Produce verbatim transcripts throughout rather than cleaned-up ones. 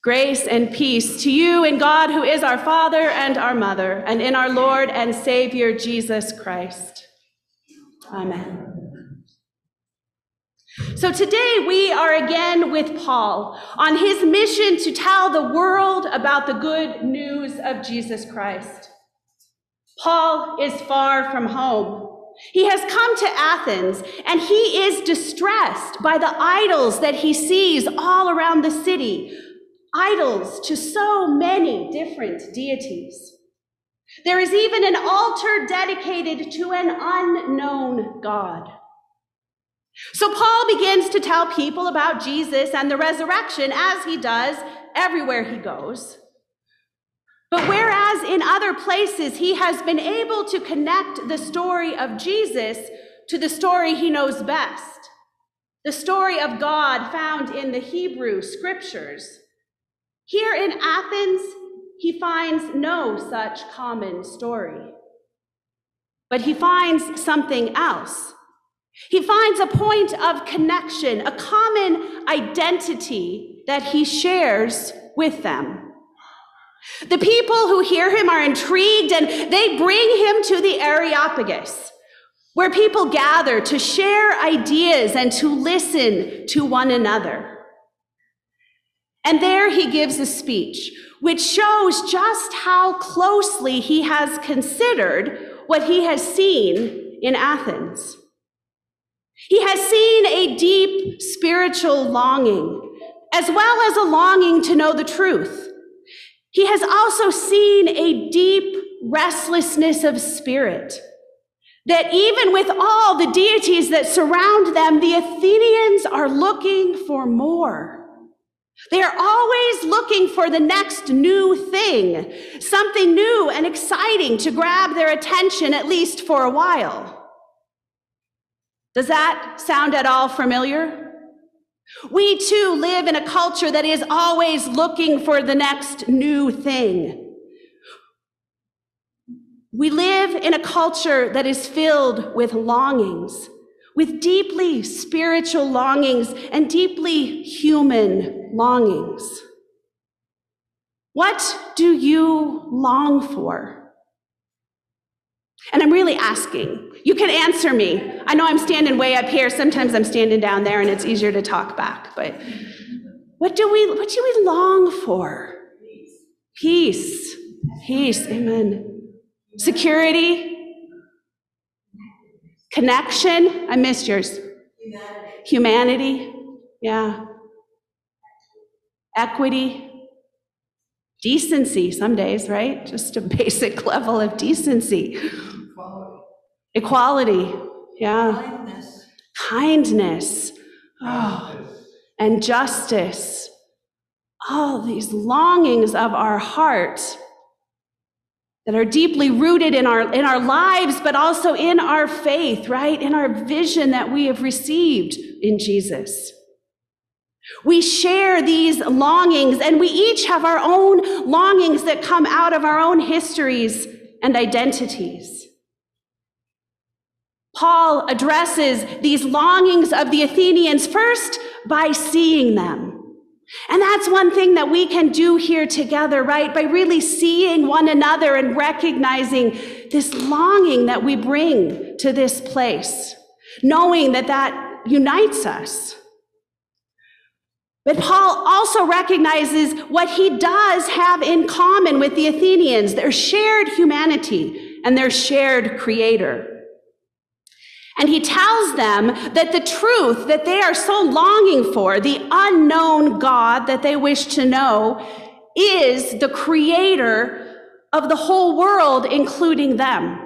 Grace and peace to you in God, who is our Father and our Mother, and in our Lord and Savior, Jesus Christ. Amen. So today we are again with Paul on his mission to tell the world about the good news of Jesus Christ. Paul is far from home. He has come to Athens, and he is distressed by the idols that he sees all around the city. Idols to so many different deities. There is even an altar dedicated to an unknown God. So Paul begins to tell people about Jesus and the resurrection, as he does everywhere he goes. But whereas in other places he has been able to connect the story of Jesus to the story he knows best, the story of God found in the Hebrew scriptures, here in Athens, he finds no such common story. But he finds something else. He finds a point of connection, a common identity that he shares with them. The people who hear him are intrigued, and they bring him to the Areopagus, where people gather to share ideas and to listen to one another. And there he gives a speech, which shows just how closely he has considered what he has seen in Athens. He has seen a deep spiritual longing, as well as a longing to know the truth. He has also seen a deep restlessness of spirit, that even with all the deities that surround them, the Athenians are looking for more. They are always looking for the next new thing, something new and exciting to grab their attention, at least for a while. Does that sound at all familiar? We too live in a culture that is always looking for the next new thing. We live in a culture that is filled with longings, with deeply spiritual longings and deeply human longings. What do you long for? And I'm really asking. You can answer me. I know I'm standing way up here. Sometimes I'm standing down there and it's easier to talk back. But what do we, what do we long for? Peace. Peace. Amen. Security. Connection. I missed yours. Humanity. Humanity. Yeah. Equity. Decency some days, right? Just a basic level of decency. Equality. Equality. Yeah. Kindness. Kindness. Oh. And justice. All these longings of our heart that are deeply rooted in our, in our lives, but also in our faith, right? In our vision that we have received in Jesus. We share these longings, and we each have our own longings that come out of our own histories and identities. Paul addresses these longings of the Athenians first by seeing them. And that's one thing that we can do here together, right? By really seeing one another and recognizing this longing that we bring to this place, knowing that that unites us. But Paul also recognizes what he does have in common with the Athenians, their shared humanity and their shared creator. And he tells them that the truth that they are so longing for, the unknown God that they wish to know, is the creator of the whole world, including them.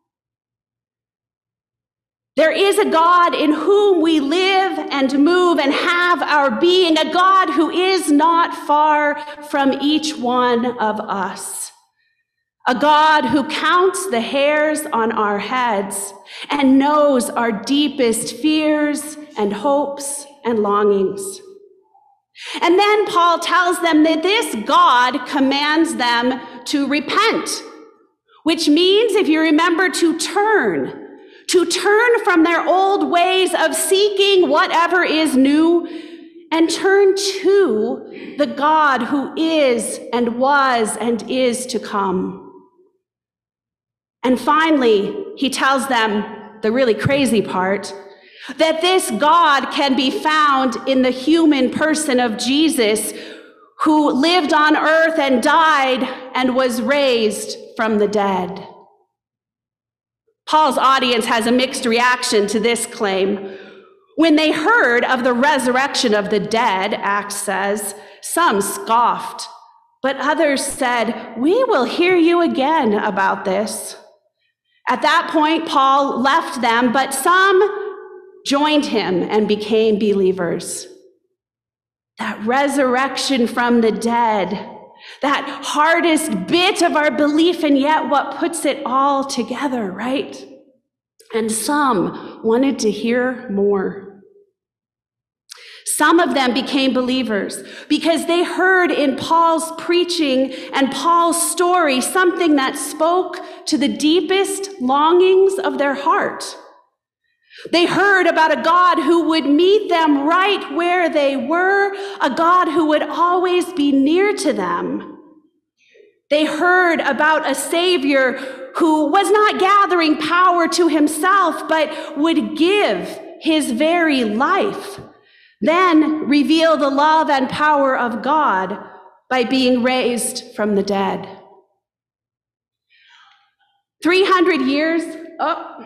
There is a God in whom we live and move and have our being, a God who is not far from each one of us. A God who counts the hairs on our heads and knows our deepest fears and hopes and longings. And then Paul tells them that this God commands them to repent, which means, if you remember, to turn, to turn from their old ways of seeking whatever is new and turn to the God who is and was and is to come. And finally, he tells them the really crazy part, that this God can be found in the human person of Jesus, who lived on earth and died and was raised from the dead. Paul's audience has a mixed reaction to this claim. When they heard of the resurrection of the dead, Acts says, some scoffed, but others said, "We will hear you again about this." At that point, Paul left them, but some joined him and became believers. That resurrection from the dead, that hardest bit of our belief, and yet what puts it all together, right? And some wanted to hear more. Some of them became believers because they heard in Paul's preaching and Paul's story something that spoke to the deepest longings of their heart. They heard about a God who would meet them right where they were, a God who would always be near to them. They heard about a Savior who was not gathering power to himself, but would give his very life, then reveal the love and power of God by being raised from the dead. three hundred years, oh,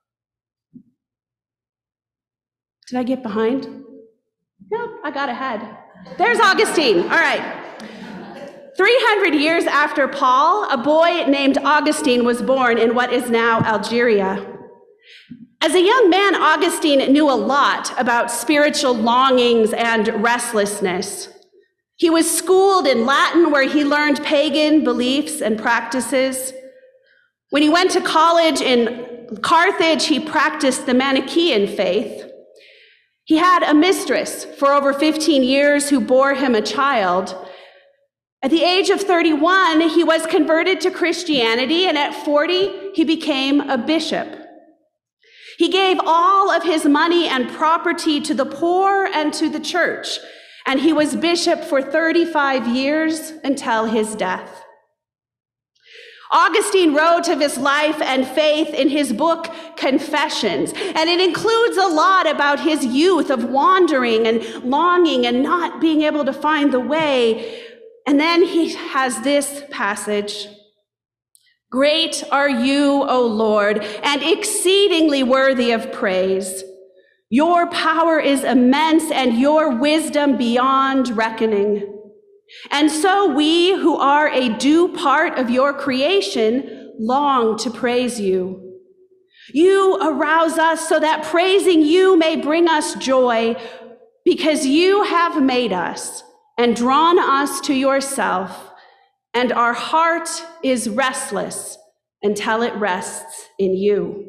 did I get behind? Nope, I got ahead. There's Augustine, all right. three hundred years after Paul, a boy named Augustine was born in what is now Algeria. As a young man, Augustine knew a lot about spiritual longings and restlessness. He was schooled in Latin, where he learned pagan beliefs and practices. When he went to college in Carthage, he practiced the Manichaean faith. He had a mistress for over fifteen years who bore him a child. At the age of thirty-one, he was converted to Christianity, and at forty, he became a bishop. He gave all of his money and property to the poor and to the church, and he was bishop for thirty-five years until his death. Augustine wrote of his life and faith in his book, Confessions, and it includes a lot about his youth of wandering and longing and not being able to find the way. And then he has this passage: "Great are you, O Lord, and exceedingly worthy of praise. Your power is immense and your wisdom beyond reckoning. And so we, who are a due part of your creation, long to praise you. You arouse us so that praising you may bring us joy, because you have made us and drawn us to yourself, and our heart is restless until it rests in you."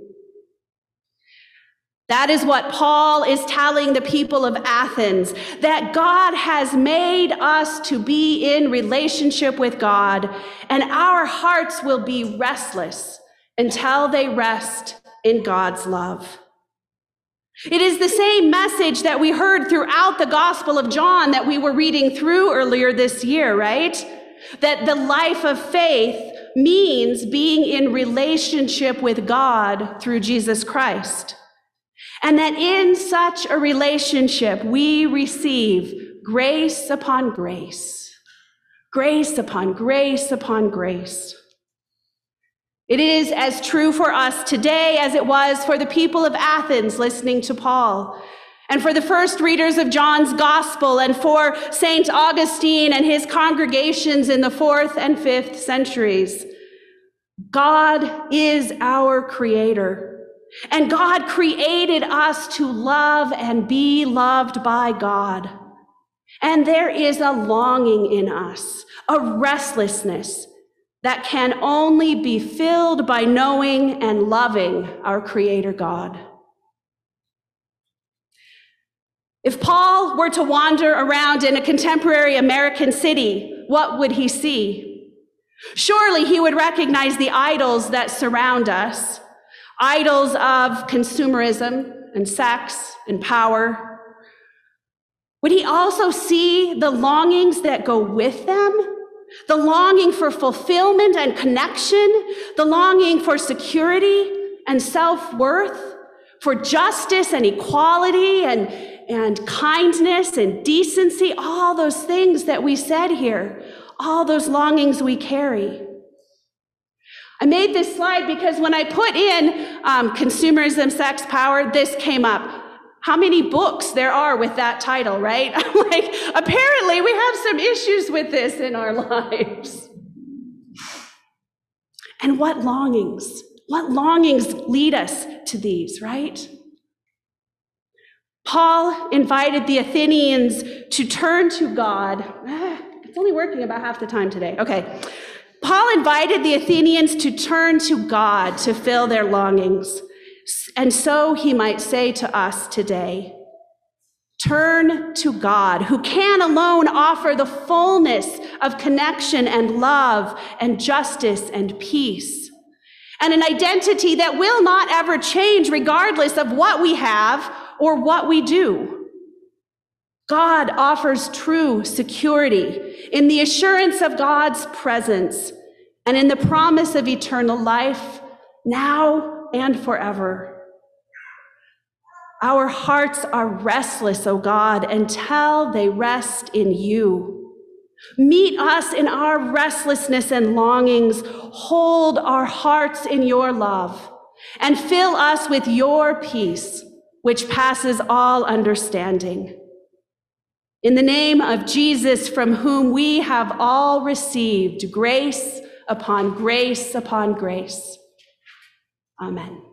That is what Paul is telling the people of Athens, that God has made us to be in relationship with God, and our hearts will be restless until they rest in God's love. It is the same message that we heard throughout the Gospel of John that we were reading through earlier this year, right? That the life of faith means being in relationship with God through Jesus Christ. And that in such a relationship, we receive grace upon grace, grace upon grace upon grace. It is as true for us today as it was for the people of Athens listening to Paul, and for the first readers of John's Gospel, and for Saint Augustine and his congregations in the fourth and fifth centuries. God is our creator. And God created us to love and be loved by God. And there is a longing in us, a restlessness that can only be filled by knowing and loving our Creator God. If Paul were to wander around in a contemporary American city, what would he see? Surely he would recognize the idols that surround us. Idols of consumerism and sex and power. Would he also see the longings that go with them? The longing for fulfillment and connection, the longing for security and self-worth, for justice and equality and, and kindness and decency, all those things that we said here, all those longings we carry. I made this slide because when I put in um, consumerism, sex, power, this came up. How many books there are with that title, right? I'm like, apparently we have some issues with this in our lives. And what longings, what longings lead us to these, right? Paul invited the Athenians to turn to God. Ah, it's only working about half the time today. Okay. Paul invited the Athenians to turn to God to fill their longings. And so he might say to us today, turn to God, who can alone offer the fullness of connection and love and justice and peace, and an identity that will not ever change regardless of what we have or what we do. God offers true security in the assurance of God's presence and in the promise of eternal life now and forever. Our hearts are restless, O God, until they rest in you. Meet us in our restlessness and longings. Hold our hearts in your love and fill us with your peace, which passes all understanding. In the name of Jesus, from whom we have all received grace upon grace upon grace. Amen.